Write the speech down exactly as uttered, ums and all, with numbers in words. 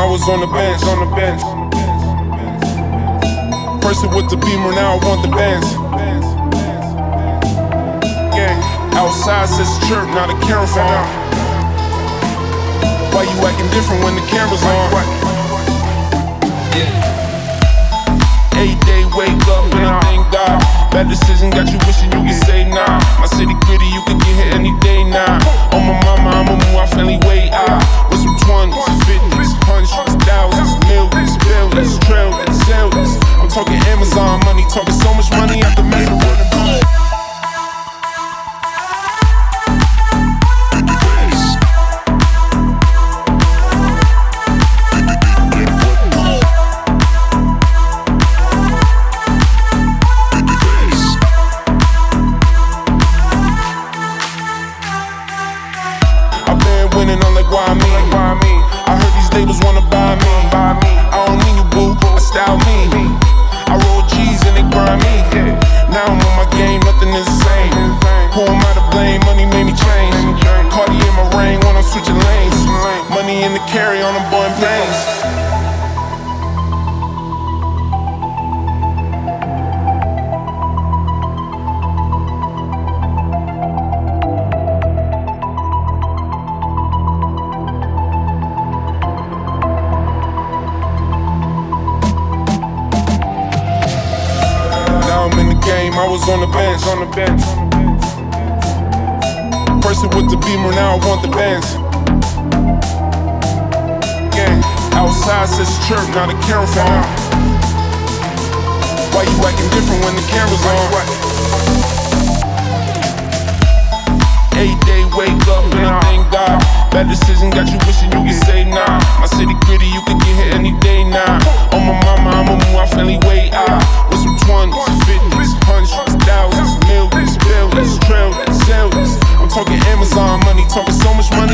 was on the bench, on the bench. Person with the beamer, now I want the bands. Gang, outside says chirp, now the camera's on. Why you acting different when the camera's on? Yeah. Eight day wake up and I thank God. Bad decision got you wishing you could say nah. My city gritty, you could get here any day now. On my mama, I'ma move my family way out. With some twenties, fifties, hundreds, thousands, millions, billions, trillions, zillions. I'm talking Amazon money, talking so much money I can mess around and buy. Winning, I'm like, why me? Why me? I heard these labels wanna buy me. Buy me. I don't mean you, boo, I style me. I roll G's and they grind me. Now I'm on my game, nothing is the same. Who am I to blame? Money made me change. Cardi in my ring when I'm switching lanes. Money in the carry on them boy planes. I was on the bench, on the bench. Person with the beamer, now I want the bands. Gang, outside says chirp, now the camera's on. Why you acting different when the camera's on? Eight day wake up and I thank God. Bad decision got you wishing you could say nah. My city gritty, you could get here any day now. On my mama, I'ma move my family way out. With some twenties, fifties, hundreds, thousands, millions, billions, trillions, zillions. I'm talking Amazon money, talking so much money